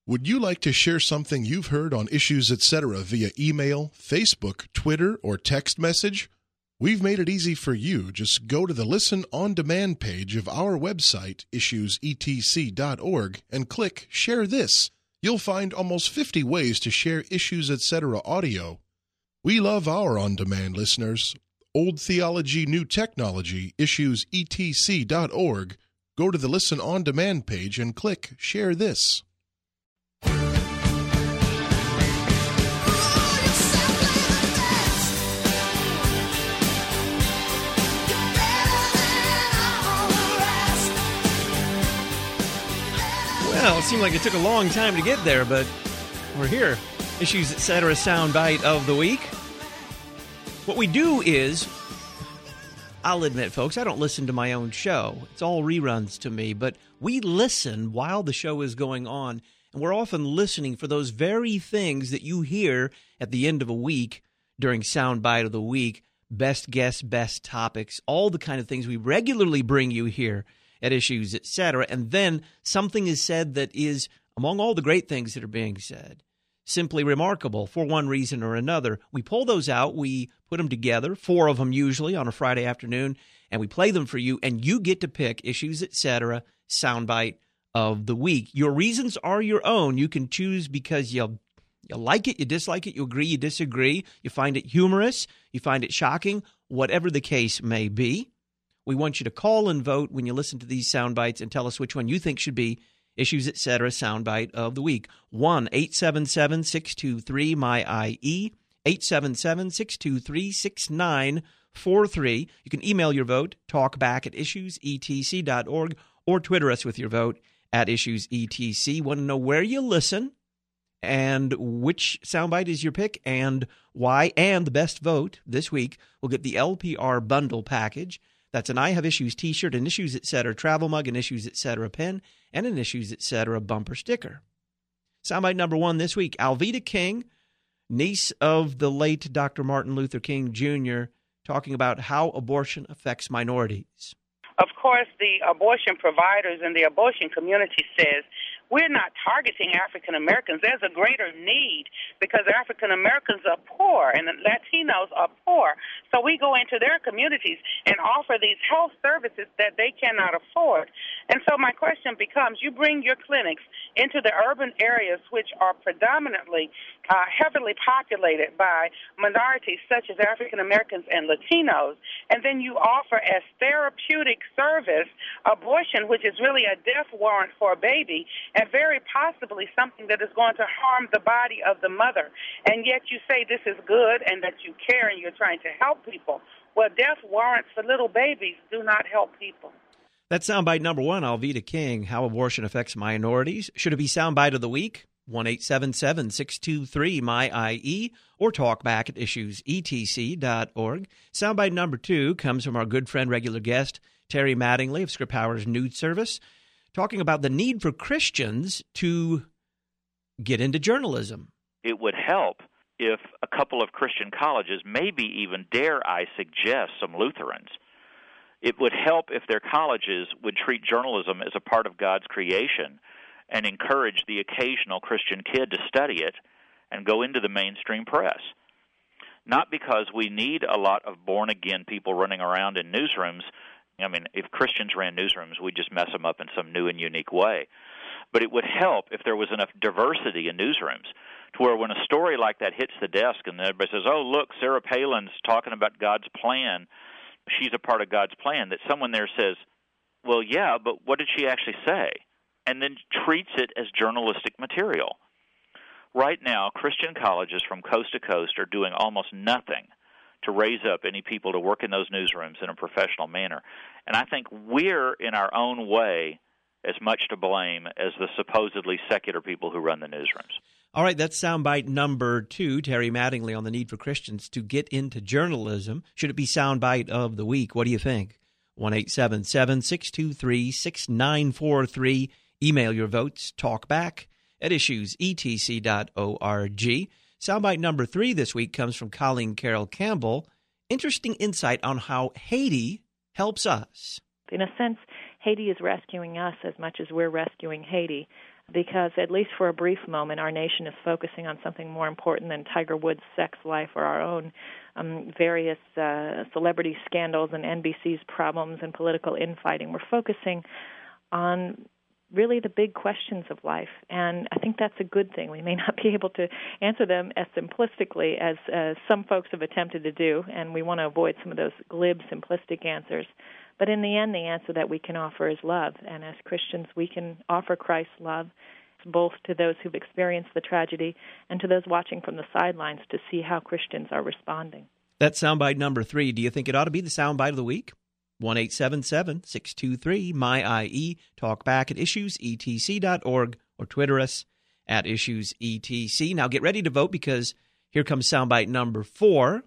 Would you like to share something you've heard on Issues Etc. via email, Facebook, Twitter, or text message? We've made it easy for you. Just go to the Listen on Demand page of our website, issuesetc.org, and click Share This. You'll find almost 50 ways to share Issues Etc. audio. We love our on-demand listeners. Old Theology, New Technology, issuesetc.org. Go to the Listen on Demand page and click Share This. Well, it seemed like it took a long time to get there, but we're here. Issues Etc. Soundbite of the Week. What we do is, I'll admit, folks, I don't listen to my own show. It's all reruns to me, but we listen while the show is going on, and we're often listening for those very things that you hear at the end of a week during Soundbite of the Week, best guests, best topics, all the kind of things we regularly bring you here at Issues Etc. And then something is said that is, among all the great things that are being said, simply remarkable for one reason or another. We pull those out, we put them together, 4 of them usually on a Friday afternoon, and we play them for you, and you get to pick Issues Etc. Soundbite of the Week. Your reasons are your own. You can choose because you like it, you dislike it, you agree, you disagree, you find it humorous, you find it shocking, whatever the case may be. We want you to call and vote when you listen to these sound bites and tell us which one you think should be Issues Etc. Soundbite of the Week. 1-877-623-MY-IE, 877-623-6943. You can email your vote, talkback@issuesetc.org, or Twitter us with your vote @IssuesETC. Want to know where you listen and which soundbite is your pick and why? And the best vote this week will get the LPR bundle package. That's an I Have Issues t-shirt, an Issues Etc. travel mug, an Issues Etc. pen, and an Issues Etc. bumper sticker. Soundbite number 1 this week, Alveda King, niece of the late Dr. Martin Luther King Jr., talking about how abortion affects minorities. Of course, the abortion providers and the abortion community says, we're not targeting African Americans. There's a greater need because African Americans are poor and Latinos are poor. So we go into their communities and offer these health services that they cannot afford. And so my question becomes, you bring your clinics into the urban areas which are predominantly heavily populated by minorities such as African Americans and Latinos, and then you offer as therapeutic service abortion, which is really a death warrant for a baby, and very possibly something that is going to harm the body of the mother. And yet you say this is good and that you care and you're trying to help people. Well, death warrants for little babies do not help people. That's soundbite number 1, Alveda King, how abortion affects minorities. Should it be soundbite of the week? 1-877-623-MY-IE or talkback@issuesetc.org. Soundbite number 2 comes from our good friend, regular guest, Terry Mattingly of Script Power's News Service, talking about the need for Christians to get into journalism. It would help if a couple of Christian colleges, maybe even, dare I suggest, some Lutherans, it would help if their colleges would treat journalism as a part of God's creation and encourage the occasional Christian kid to study it and go into the mainstream press. Not because we need a lot of born-again people running around in newsrooms. I mean, if Christians ran newsrooms, we'd just mess them up in some new and unique way. But it would help if there was enough diversity in newsrooms to where when a story like that hits the desk and everybody says, oh, look, Sarah Palin's talking about God's plan, she's a part of God's plan, that someone there says, well, yeah, but what did she actually say? And then treats it as journalistic material. Right now, Christian colleges from coast to coast are doing almost nothing to raise up any people to work in those newsrooms in a professional manner. And I think we're, in our own way, as much to blame as the supposedly secular people who run the newsrooms. All right, that's soundbite number 2, Terry Mattingly, on the need for Christians to get into journalism. Should it be soundbite of the week? What do you think? 1-877-623-6943. Email your votes, talkback@issuesetc.org. Soundbite number 3 this week comes from Colleen Carroll Campbell. Interesting insight on how Haiti helps us. In a sense, Haiti is rescuing us as much as we're rescuing Haiti. because at least for a brief moment, our nation is focusing on something more important than Tiger Woods' sex life or our own various celebrity scandals and NBC's problems and political infighting. We're focusing on really the big questions of life, and I think that's a good thing. We may not be able to answer them as simplistically as some folks have attempted to do, and we want to avoid some of those glib, simplistic answers. But in the end, the answer that we can offer is love, and as Christians, we can offer Christ's love both to those who've experienced the tragedy and to those watching from the sidelines to see how Christians are responding. That's soundbite number 3. Do you think it ought to be the soundbite of the week? 1-877-623-MY-IE. Talk back at issuesetc.org or Twitter us at issuesetc. Now get ready to vote because here comes soundbite number 4.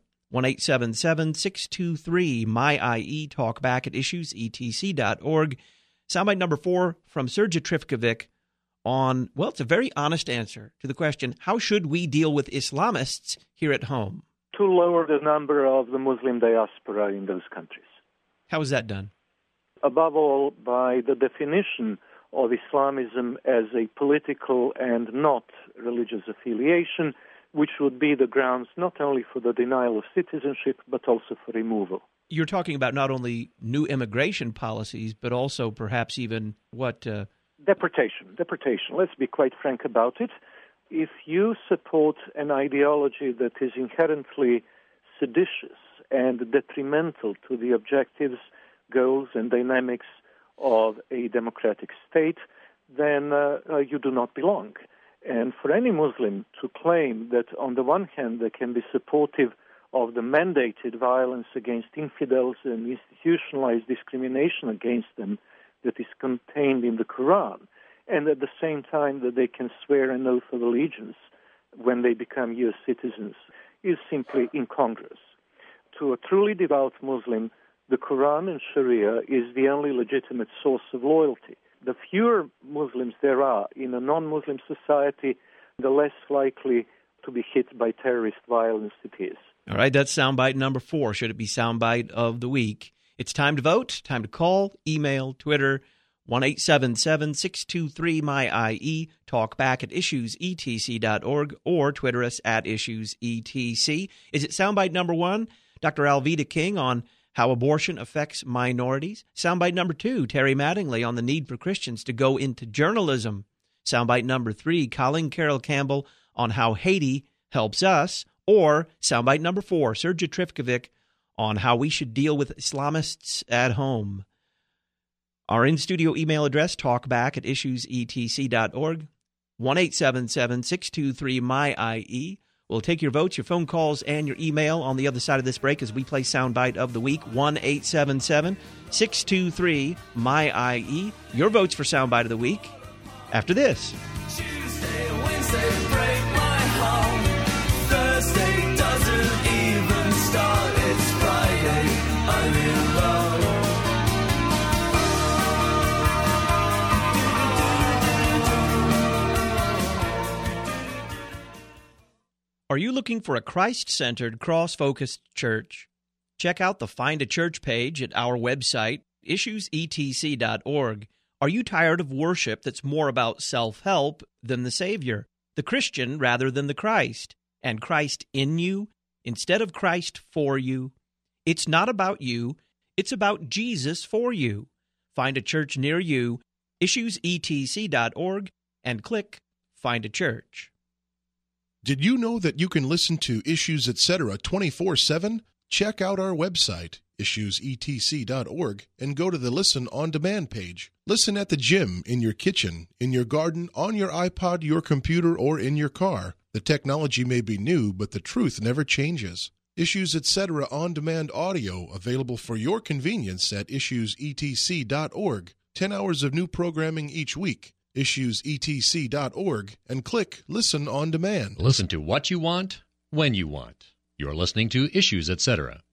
1-877-623-MY-IE. Talk back at issuesetc.org. Soundbite number 4 from Sergei Trifkovic on, well, it's a very honest answer to the question, how should we deal with Islamists here at home? To lower the number of the Muslim diaspora in those countries. How is that done? Above all, by the definition of Islamism as a political and not religious affiliation, which would be the grounds not only for the denial of citizenship, but also for removal. You're talking about not only new immigration policies, but also perhaps even what? Deportation. Let's be quite frank about it. If you support an ideology that is inherently seditious and detrimental to the objectives, goals, and dynamics of a democratic state, then you do not belong. And for any Muslim to claim that on the one hand they can be supportive of the mandated violence against infidels and institutionalized discrimination against them that is contained in the Quran, and at the same time that they can swear an oath of allegiance when they become U.S. citizens, is simply incongruous. To a truly devout Muslim, the Quran and Sharia is the only legitimate source of loyalty. The fewer Muslims there are in a non-Muslim society, the less likely to be hit by terrorist violence it is. All right, that's soundbite number 4. Should it be soundbite of the week? It's time to vote, time to call, email, Twitter, 1-877-623-MY-IE, talk back at issuesetc.org, or Twitter us at issuesetc. Is it soundbite number 1, Dr. Alveda King on how abortion affects minorities? Soundbite number 2, Terry Mattingly on the need for Christians to go into journalism. Soundbite number 3, Colin Carroll Campbell on how Haiti helps us. Or soundbite number 4, Sergei Trifkovic on how we should deal with Islamists at home. Our in-studio email address, talkback at issuesetc.org, 1-877-623-MY-IE. We'll take your votes, your phone calls, and your email on the other side of this break as we play Soundbite of the Week, 1-877-623-MY-IE. Your votes for Soundbite of the Week after this. Tuesday, Wednesday, break my home. Thursday doesn't even start. It's Friday, I'm in love. Are you looking for a Christ-centered, cross-focused church? Check out the Find a Church page at our website, issuesetc.org. Are you tired of worship that's more about self-help than the Savior, the Christian rather than the Christ, and Christ in you instead of Christ for you? It's not about you, it's about Jesus for you. Find a church near you, issuesetc.org, and click Find a Church. Did you know that you can listen to Issues Etc. 24/7? Check out our website, issuesetc.org, and go to the Listen on Demand page. Listen at the gym, in your kitchen, in your garden, on your iPod, your computer, or in your car. The technology may be new, but the truth never changes. Issues Etc. on-demand audio available for your convenience at issuesetc.org. 10 hours of new programming each week. issuesetc.org, and click Listen on Demand. Listen to what you want, when you want. You're listening to Issues Etc.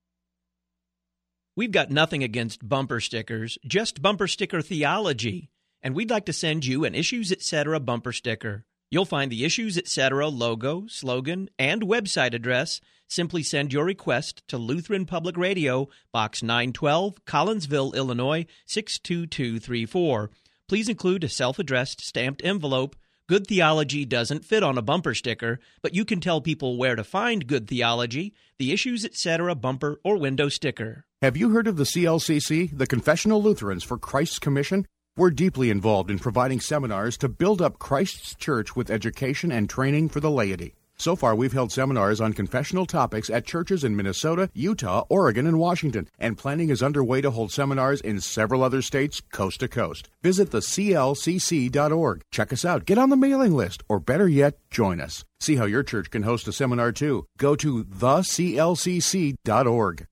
We've got nothing against bumper stickers, just bumper sticker theology, and we'd like to send you an Issues Etc. bumper sticker. You'll find the Issues Etc. logo, slogan, and website address. Simply send your request to Lutheran Public Radio, Box 912, Collinsville, Illinois, 62234. please include a self-addressed stamped envelope. Good Theology doesn't fit on a bumper sticker, but you can tell people where to find Good Theology, the Issues Etc. bumper or window sticker. Have you heard of the CLCC, the Confessional Lutherans for Christ's Commission? We're deeply involved in providing seminars to build up Christ's church with education and training for the laity. So far, we've held seminars on confessional topics at churches in Minnesota, Utah, Oregon, and Washington, and planning is underway to hold seminars in several other states, coast to coast. Visit theclcc.org. Check us out, get on the mailing list, or better yet, join us. See how your church can host a seminar too. Go to theclcc.org.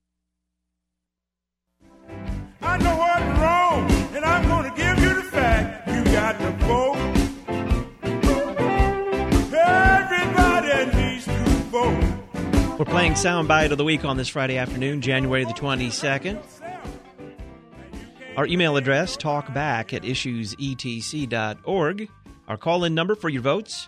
I know what's wrong, and I'm going to give you the fact. You got to vote. We're playing Soundbite of the Week on this Friday afternoon, January the 22nd. Our email address, talkback@issuesetc.org. Our call-in number for your votes,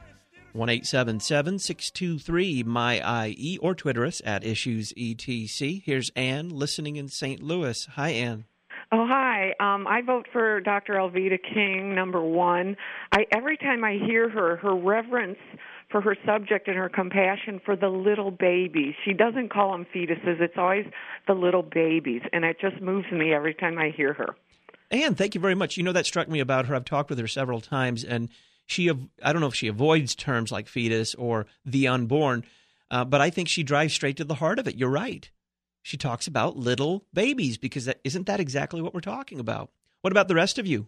1-877-623-MY-IE, or Twitter us at IssuesETC. Here's Ann listening in St. Louis. Hi, Ann. Oh, hi. I vote for Dr. Alveda King, number one. Every time I hear her reverence for her subject and her compassion for the little babies. She doesn't call them fetuses. It's always the little babies, and it just moves me every time I hear her. Ann, thank you very much. You know, that struck me about her. I've talked with her several times, and I don't know if she avoids terms like fetus or the unborn, but I think she drives straight to the heart of it. You're right. She talks about little babies because isn't that exactly what we're talking about? What about the rest of you?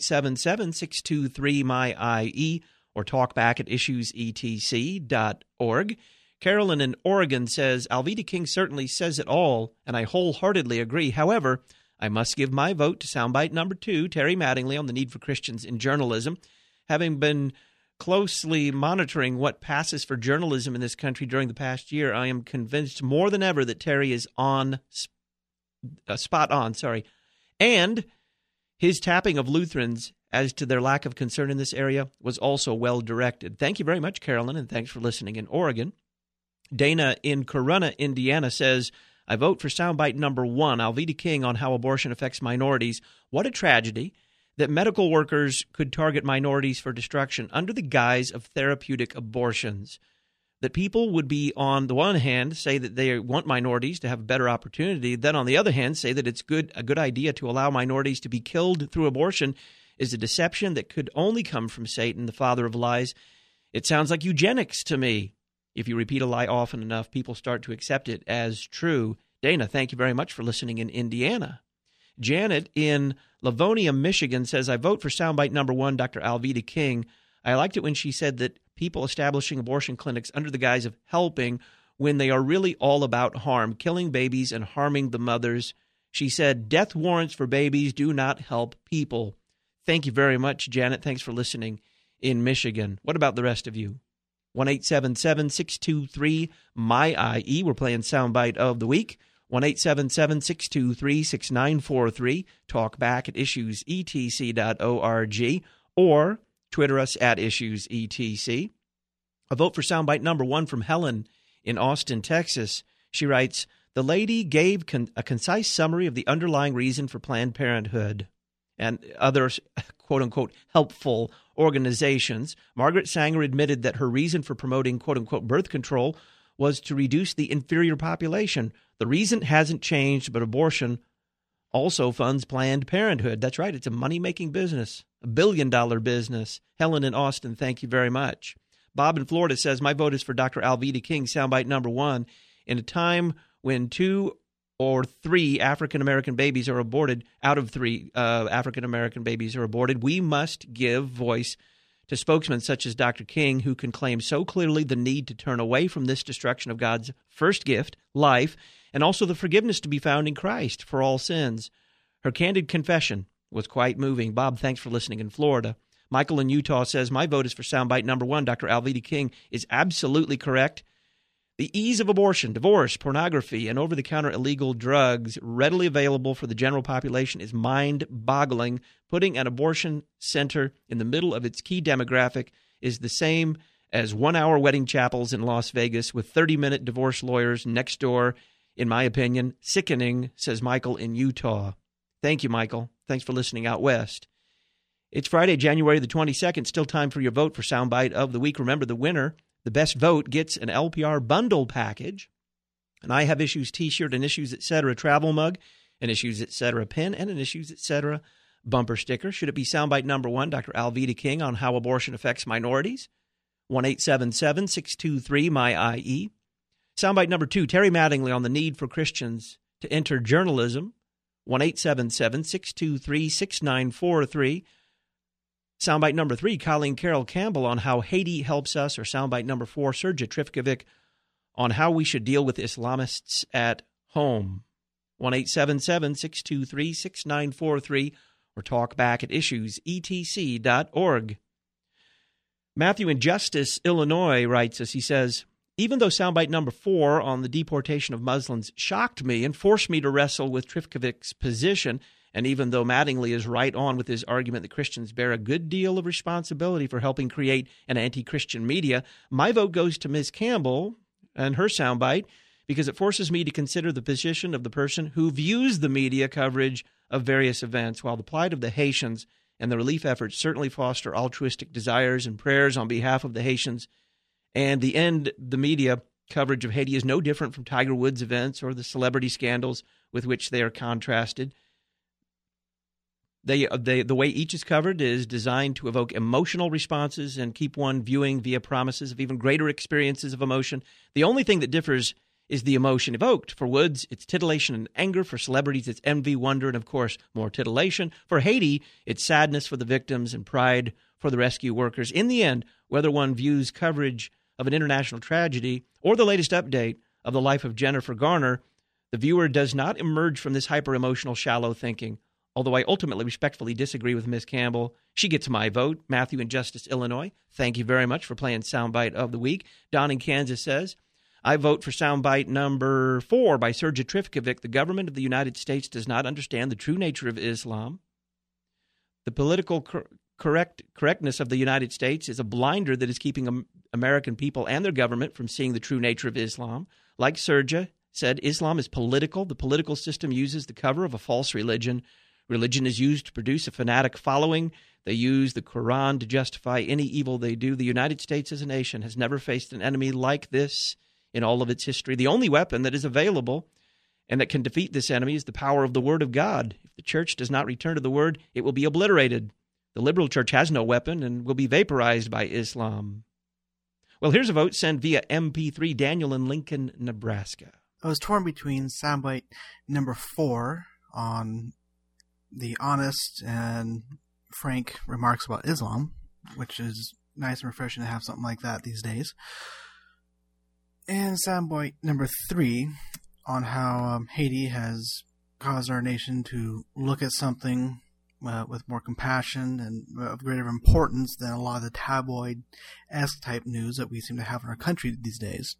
1-877-623-MY-IE or talkback@issuesetc.org. Carolyn in Oregon says, Alveda King certainly says it all, and I wholeheartedly agree. However, I must give my vote to soundbite number 2, Terry Mattingly, on the need for Christians in journalism. Having been closely monitoring what passes for journalism in this country during the past year, I am convinced more than ever that Terry is spot on. And his tapping of Lutherans as to their lack of concern in this area was also well directed. Thank you very much, Carolyn, and thanks for listening in Oregon. Dana in Corunna, Indiana says, I vote for soundbite number 1, Alveda King, on how abortion affects minorities. What a tragedy that medical workers could target minorities for destruction under the guise of therapeutic abortions. That people would be, on the one hand, say that they want minorities to have a better opportunity, then on the other hand, say that it's a good idea to allow minorities to be killed through abortion is a deception that could only come from Satan, the father of lies. It sounds like eugenics to me. If you repeat a lie often enough, people start to accept it as true. Dana, thank you very much for listening in Indiana. Janet in Livonia, Michigan says, I vote for soundbite number 1, Dr. Alveda King. I liked it when she said that people establishing abortion clinics under the guise of helping when they are really all about harm, killing babies and harming the mothers. She said, death warrants for babies do not help people. Thank you very much, Janet. Thanks for listening in Michigan. What about the rest of you? 1-877-623-MY-IE. We're playing Soundbite of the Week. 1-877-623-6943. Talk back at issuesetc.org or Twitter us at issuesetc. A vote for Soundbite number 1 from Helen in Austin, Texas. She writes, the lady gave a concise summary of the underlying reason for Planned Parenthood and other quote-unquote helpful organizations. Margaret Sanger admitted that her reason for promoting quote-unquote birth control was to reduce the inferior population. The reason hasn't changed, but abortion also funds Planned Parenthood. That's right. It's a money-making business, a billion-dollar business. Helen in Austin, thank you very much. Bob in Florida says, my vote is for Dr. Alveda King, soundbite number 1. In a time when 2 or 3 African-American babies are aborted, out of 3 African-American babies are aborted, we must give voice to spokesmen such as Dr. King, who can claim so clearly the need to turn away from this destruction of God's first gift, life, and also the forgiveness to be found in Christ for all sins. Her candid confession was quite moving. Bob, thanks for listening in Florida. Michael in Utah says, my vote is for soundbite number 1. Dr. Alveda King is absolutely correct. The ease of abortion, divorce, pornography, and over-the-counter illegal drugs readily available for the general population is mind-boggling. Putting an abortion center in the middle of its key demographic is the same as one-hour wedding chapels in Las Vegas with 30-minute divorce lawyers next door. In my opinion, sickening, says Michael in Utah. Thank you, Michael. Thanks for listening out west. It's Friday, January the 22nd. Still time for your vote for Soundbite of the Week. Remember, the winner, the best vote, gets an LPR bundle package. And I have Issues T-shirt, an Issues Etc. travel mug, an Issues Etc. pin, and an Issues Etc. bumper sticker. Should it be Soundbite number 1, Dr. Alveda King on how abortion affects minorities? 1-877-623-MY-IE. Soundbite number 2, Terry Mattingly on the need for Christians to enter journalism. 1-877-623-6943. Soundbite number 3, Colleen Carroll Campbell on how Haiti helps us. Or soundbite number 4, Sergej Trifkovic on how we should deal with Islamists at home. 1-877-623-6943 or talk back at issuesetc.org. Matthew in Justice, Illinois writes us, he says, even though soundbite number 4 on the deportation of Muslims shocked me and forced me to wrestle with Trifkovic's position, and even though Mattingly is right on with his argument that Christians bear a good deal of responsibility for helping create an anti-Christian media, my vote goes to Ms. Campbell and her soundbite because it forces me to consider the position of the person who views the media coverage of various events. While the plight of the Haitians and the relief efforts certainly foster altruistic desires and prayers on behalf of the Haitians, and the media coverage of Haiti is no different from Tiger Woods events or the celebrity scandals with which they are contrasted. The way each is covered is designed to evoke emotional responses and keep one viewing via promises of even greater experiences of emotion. The only thing that differs is the emotion evoked. For Woods, it's titillation and anger. For celebrities, it's envy, wonder, and, of course, more titillation. For Haiti, it's sadness for the victims and pride for the rescue workers. In the end, whether one views coverage of an international tragedy or the latest update of the life of Jennifer Garner, the viewer does not emerge from this hyper-emotional, shallow thinking. Although I ultimately respectfully disagree with Ms. Campbell, she gets my vote. Matthew in Justice, Illinois, thank you very much for playing Soundbite of the Week. Don in Kansas says, I vote for Soundbite number 4 by Sergej Trifkovic. The government of the United States does not understand the true nature of Islam. The political correctness of the United States is a blinder that is keeping American people and their government from seeing the true nature of Islam. Like Sergej said, Islam is political. The political system uses the cover of a false religion. Religion is used to produce a fanatic following. They use the Quran to justify any evil they do. The United States as a nation has never faced an enemy like this in all of its history. The only weapon that is available and that can defeat this enemy is the power of the Word of God. If the church does not return to the Word, it will be obliterated. The liberal church has no weapon and will be vaporized by Islam. Well, here's a vote sent via MP3. Daniel in Lincoln, Nebraska. I was torn between soundbite number 4 on the honest and frank remarks about Islam, which is nice and refreshing to have something like that these days, and soundbite number 3 on how Haiti has caused our nation to look at something with more compassion and of greater importance than a lot of the tabloid-esque type news that we seem to have in our country these days.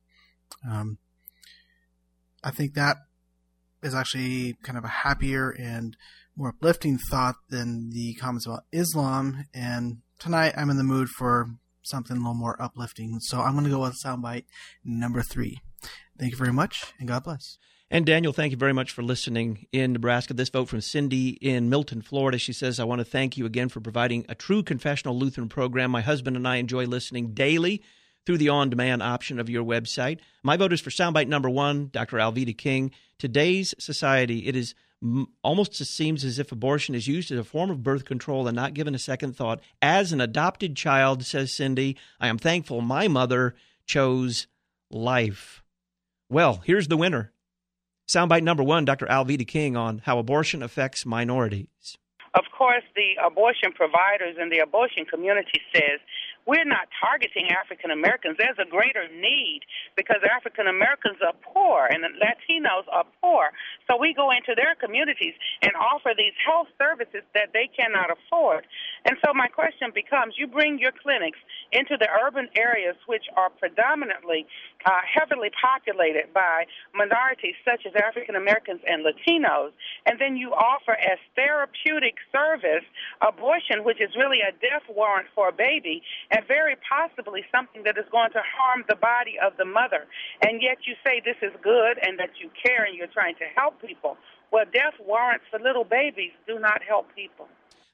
I think that is actually kind of a happier and more uplifting thought than the comments about Islam, and tonight I'm in the mood for something a little more uplifting, so I'm going to go with soundbite number 3. Thank you very much, and God bless. And Daniel, thank you very much for listening in Nebraska. This vote from Cindy in Milton, Florida. She says, I want to thank you again for providing a true confessional Lutheran program. My husband and I enjoy listening daily through the on-demand option of your website. My vote is for soundbite number 1, Dr. Alveda King. Today's society, it is almost seems as if abortion is used as a form of birth control and not given a second thought. As an adopted child, says Cindy, I am thankful my mother chose life. Well, here's the winner. Soundbite number 1, Dr. Alveda King on how abortion affects minorities. Of course, the abortion providers and the abortion community says we're not targeting African Americans. There's a greater need because African Americans are poor and Latinos are poor. So we go into their communities and offer these health services that they cannot afford. And so my question becomes, you bring your clinics into the urban areas which are predominantly heavily populated by minorities such as African Americans and Latinos, and then you offer as therapeutic service abortion, which is really a death warrant for a baby, and very possibly something that is going to harm the body of the mother. And yet you say this is good and that you care and you're trying to help people. Well, death warrants for little babies do not help people.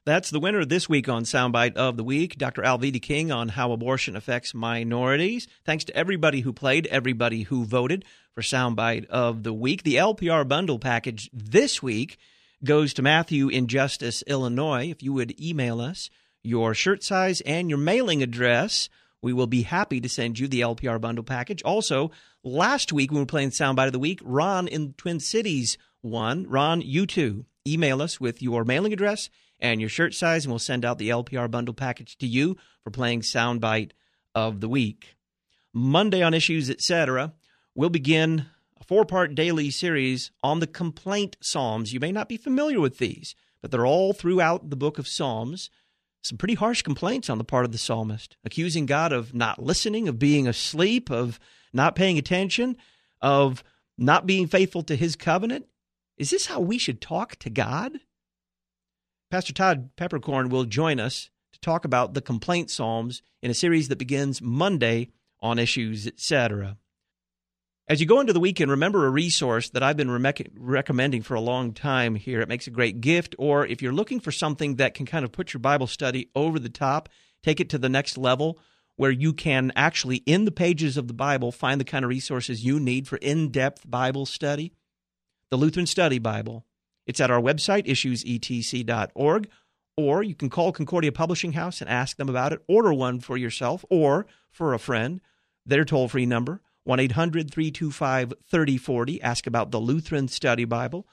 That's the winner this week on Soundbite of the Week, Dr. Alveda King on how abortion affects minorities. Thanks to everybody who played, everybody who voted for Soundbite of the Week. The LPR bundle package this week goes to Matthew in Justice, Illinois. If you would email us your shirt size and your mailing address, we will be happy to send you the LPR bundle package. Also, last week when we were playing Soundbite of the Week, Ron in Twin Cities won. Ron, you too. Email us with your mailing address and your shirt size, and we'll send out the LPR bundle package to you for playing Soundbite of the Week. Monday on Issues, Etc., we'll begin a 4-part daily series on the complaint Psalms. You may not be familiar with these, but they're all throughout the book of Psalms. Some pretty harsh complaints on the part of the psalmist, accusing God of not listening, of being asleep, of not paying attention, of not being faithful to his covenant. Is this how we should talk to God? Pastor Todd Peppercorn will join us to talk about the complaint psalms in a series that begins Monday on Issues, Etc. As you go into the weekend, remember a resource that I've been recommending for a long time here. It makes a great gift, or if you're looking for something that can kind of put your Bible study over the top, take it to the next level, where you can actually, in the pages of the Bible, find the kind of resources you need for in-depth Bible study. The Lutheran Study Bible. It's at our website, issuesetc.org, or you can call Concordia Publishing House and ask them about it. Order one for yourself or for a friend. Their toll-free number, 1-800-325-3040. Ask about the Lutheran Study Bible,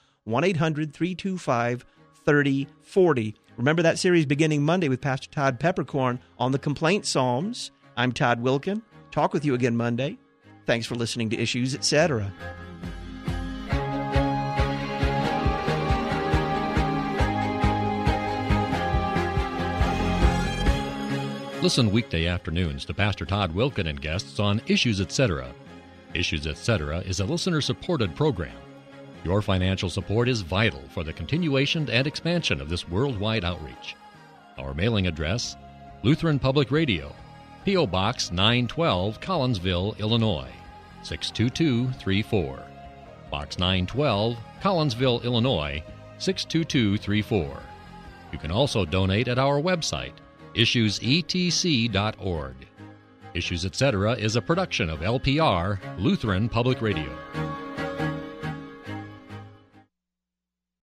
1-800-325-3040. Remember that series beginning Monday with Pastor Todd Peppercorn on the Complaint Psalms. I'm Todd Wilkin. Talk with you again Monday. Thanks for listening to Issues, Etc. Listen weekday afternoons to Pastor Todd Wilkin and guests on Issues, Etc. Issues, Etc. is a listener-supported program. Your financial support is vital for the continuation and expansion of this worldwide outreach. Our mailing address, Lutheran Public Radio, P.O. Box 912, Collinsville, Illinois, 62234. Box 912, Collinsville, Illinois, 62234. You can also donate at our website, issuesetc.org. Issues, Etc. is a production of LPR, Lutheran Public Radio.